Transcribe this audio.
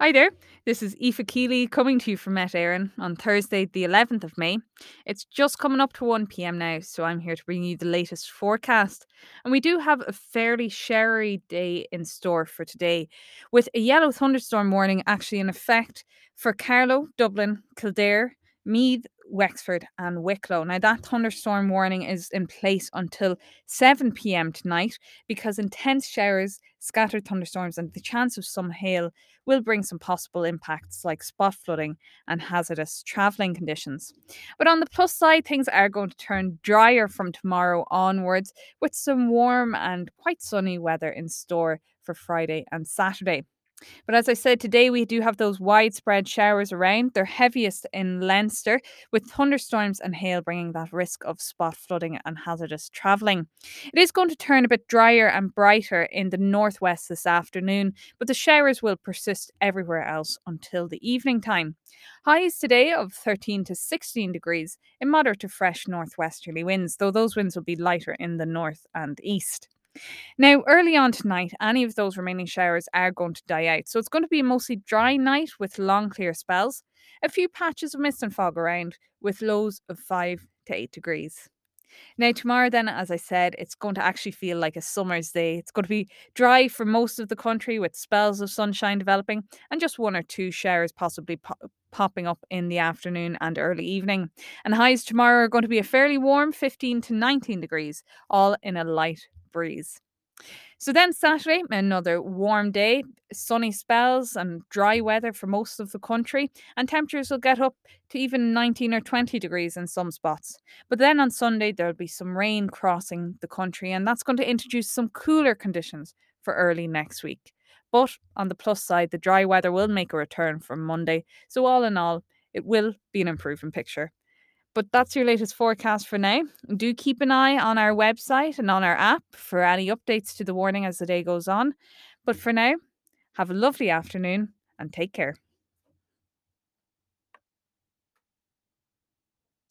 Hi there, this is Aoife Keeley coming to you from Met Éireann on Thursday, the 11th of May. It's just coming up to 1 pm now, so I'm here to bring you the latest forecast. And we do have a fairly showery day in store for today, with a yellow thunderstorm warning actually in effect for Carlow, Dublin, Kildare, Meath, Wexford, and Wicklow. Now, that thunderstorm warning is in place until 7 pm tonight because intense showers, scattered thunderstorms, and the chance of some hail will bring some possible impacts like spot flooding and hazardous travelling conditions. But on the plus side, things are going to turn drier from tomorrow onwards with some warm and quite sunny weather in store for Friday and Saturday. But as I said, today we do have those widespread showers around. They're heaviest in Leinster, with thunderstorms and hail bringing that risk of spot flooding and hazardous travelling. It is going to turn a bit drier and brighter in the northwest this afternoon, but the showers will persist everywhere else until the evening time. Highs today of 13 to 16 degrees in moderate to fresh northwesterly winds, though those winds will be lighter in the north and east. Now, early on tonight, any of those remaining showers are going to die out. So it's going to be a mostly dry night with long clear spells. A few patches of mist and fog around with lows of 5 to 8 degrees. Now, tomorrow, then, as I said, it's going to actually feel like a summer's day. It's going to be dry for most of the country with spells of sunshine developing and just one or two showers possibly popping up in the afternoon and early evening. And highs tomorrow are going to be a fairly warm 15 to 19 degrees, all in a light breeze. So then Saturday, another warm day, sunny spells and dry weather for most of the country, and temperatures will get up to even 19 or 20 degrees in some spots. But then on Sunday, there'll be some rain crossing the country, and that's going to introduce some cooler conditions for early next week. But on the plus side, the dry weather will make a return from Monday. So all in all, it will be an improving picture. But that's your latest forecast for now. Do keep an eye on our website and on our app for any updates to the warning as the day goes on. But for now, have a lovely afternoon and take care.